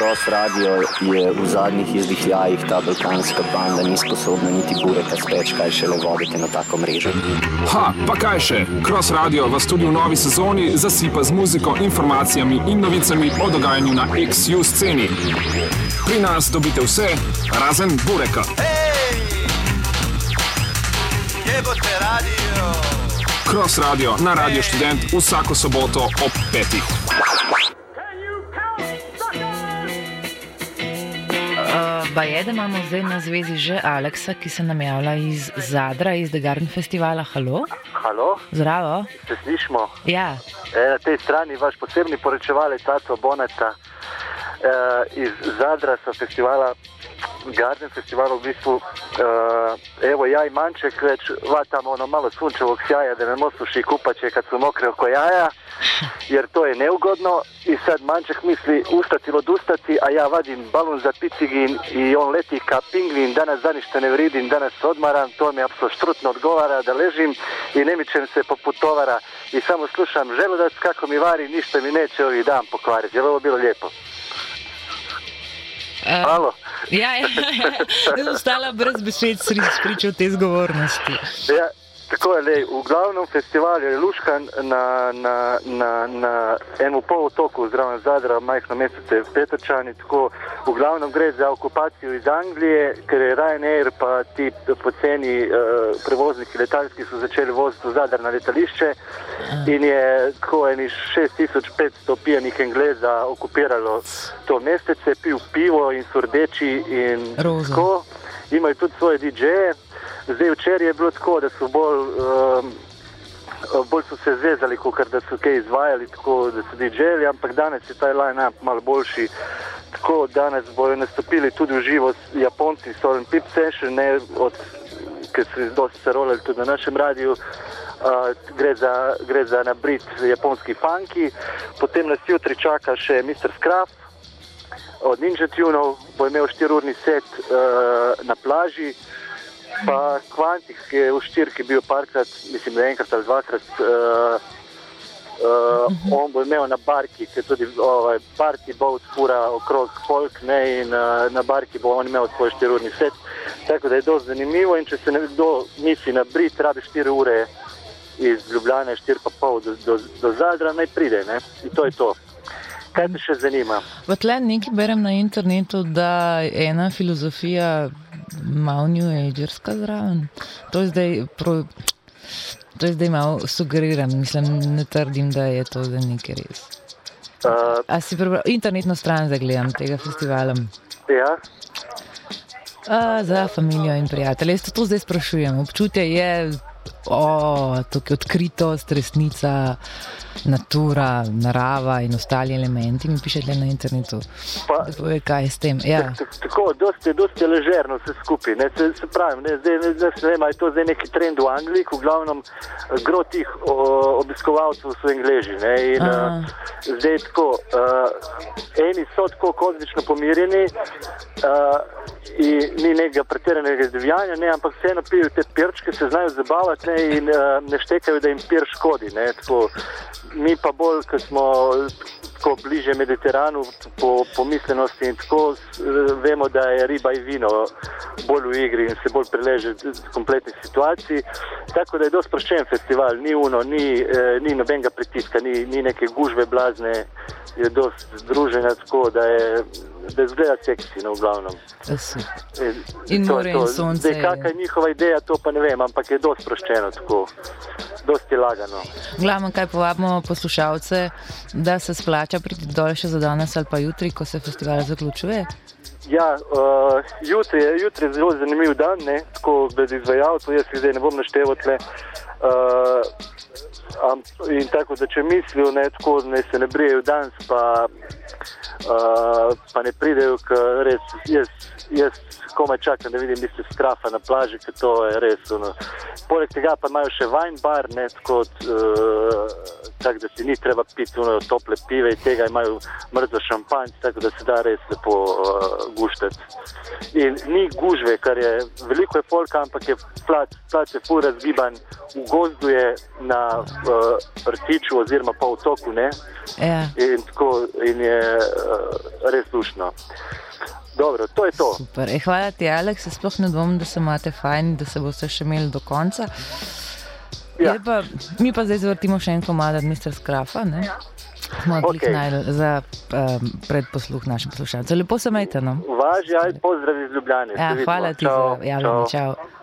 Cross Radio je v zadnjih izdihljajih ta balkanska banda ni sposobna niti bureka speč, kaj šele voditi na tako mrežo. Ha, pa kaj še? Cross Radio vas tudi v novi sezoni zasipa z muziko, informacijami in novicami o dogajanju na XU sceni. Pri nas dobite vse, razen bureka. Hej! Jebote radio! Cross Radio na Radio Študent vsako soboto ob 5. Baje, da imamo zdaj na zvezi že Aleksa, ki se nam javlja iz Zadra, iz The Garden festivala. Halo? Halo? Zdravo? Se slišimo? Ja. Na tej strani vaš posebni poročevalec Aco Boneta iz Zadra sa festivala Garden festivala v bistvu. Evo ja i Manček već vatamo ono malo sunčevog sjaja da ne mosuši kupače kad su mokre oko jaja, jer to je neugodno i sad Manček misli ustati ili odustati, a ja vadim balon za picigin i on leti ka pingvin, danas za ništa ne vridim, danas odmaram, to mi apsolutno štrutno odgovara da ležim i ne mičem se poput tovara i samo slušam želudac kako mi vari, ništa mi neće ovih dan pokvariti. Je li ovo bilo lijepo? Halo? Ja. Ostala brez besed spričal te zgovornosti. Ja, tako je, v glavnem festivalu je luškan na enem polotoku zraven Zadra, majhno mesece v Petrčani, tako v glavnem gre za okupacijo iz Anglije, ker je Ryanair pa ti poceni prevozniki letalski so začeli voziti v Zadar na letališče in je tako eni 6500 pijanih Engleza okupiralo to mestece, pil pivo in so rdeči in tako, imajo tudi svoje DJ-je. Zdaj včeraj je bilo tako, da so bolj so se zvezali, kot da so kaj izvajali, tako da so DJ-li, ampak danes je ta line-up malo boljši. Tako danes bojo nastopili tudi v živo Japonci, Soren Pip Session, ker so dosti se rolali tudi na našem radiju. Gre za nabrit japonski funky. Potem nas jutri čaka še Mr. Scruff od Ninja Tunov, bo imel 4-urni set na plaži. Pa Quantik je v Štirki bil parkrat, mislim, da enkrat ali dvakrat, on bo imel na barki, ki je tudi party boat fura okrog folk, ne, in na barki bo on imel svoj 4-urni set, tako da je dosti zanimivo in če se nekdo misli na Brit, rabi 4 ure iz Ljubljane, 4,5 do Zadra, naj pride, ne, in to je to. Kaj te še zanima? V tle nekaj berem na internetu, da ena filozofija malo New Agerska zraven. To je zdaj malo sugeriram, mislim, ne trdim, da je to zdaj nekaj res. A si prebral internetno stran zagledam tega festivala? Ja. Za familijo in prijatelje. Jaz to zdaj sprašujem. Občutje je tukaj odkritost, resnica, natura, narava in ostali elementi. Mi pišete na internetu. Da pove, kaj je s tem. Ja. Tako, dosti ležerno vse skupaj. Se pravim, zdaj ne vem, je to zdaj neki trend v Angliji, v glavnem gro tih obiskovalcev so Engleži. Ne, in zdaj tako, eni so tako kozmično pomirjeni in ni nekega pretiranega izdivjanja, ne, ampak vseeno pijo te pirčke, se znajo zabavati, ne, in ne štekajo, da jim pir škodi. Ne, tako, mi pa bolj, ko smo tako bliže Mediteranu po miselnosti in tako vemo, da je riba in vino bolj v igri in se bolj preleže kompletni situaciji. Tako da je dosti sproščen festival, ni nobenega pritiska, ni neke gužve blazne, je dosti združena tako, da izgleda seksi, v glavnem. In more in sonce. Zdaj, kakaj je njihova ideja, to pa ne vem, ampak je dosti sproščeno tako, dosti lagano. Glavno, kaj povabimo poslušalce, da se splača priti dol še za danes ali pa jutri, ko se festival zaključuje? Ja, jutri je zelo zanimiv dan, ne, tako glede izvajalcev, jaz jih zdaj ne bom našteval tle. In tako, da če mislijo, ne, tako, ne se ne brijejo danes, pa ne pridejo, ker res, jaz komaj čakam, da vidim Mr. Scruffa na plaži, ker to je res, Poleg tega pa imajo še wine bar, ne, tako da si ni treba piti tople pive in tega imajo mrzo šampanj, tako da se da res lepo guštati. In ni gužve, kar je, veliko je folka, ampak je plac je ful razgiban, v gozdu je na rtiču oziroma pa v toku, ne? Ja. In je res lušno. Dobro, to je to. Super. Hvala ti, Aleks, sploh ne dvomim, da se imate fajn, da se boste še imeli do konca. Ja. Mi pa zdaj zvrtimo še en komad od Mr. Skrafa, ne? Smo odlik najdel za predposluh našim poslušalcem. Lepo se majte, no? Važi, pozdrav iz Ljubljane. Ja, hvala ti za javljanje. Čau.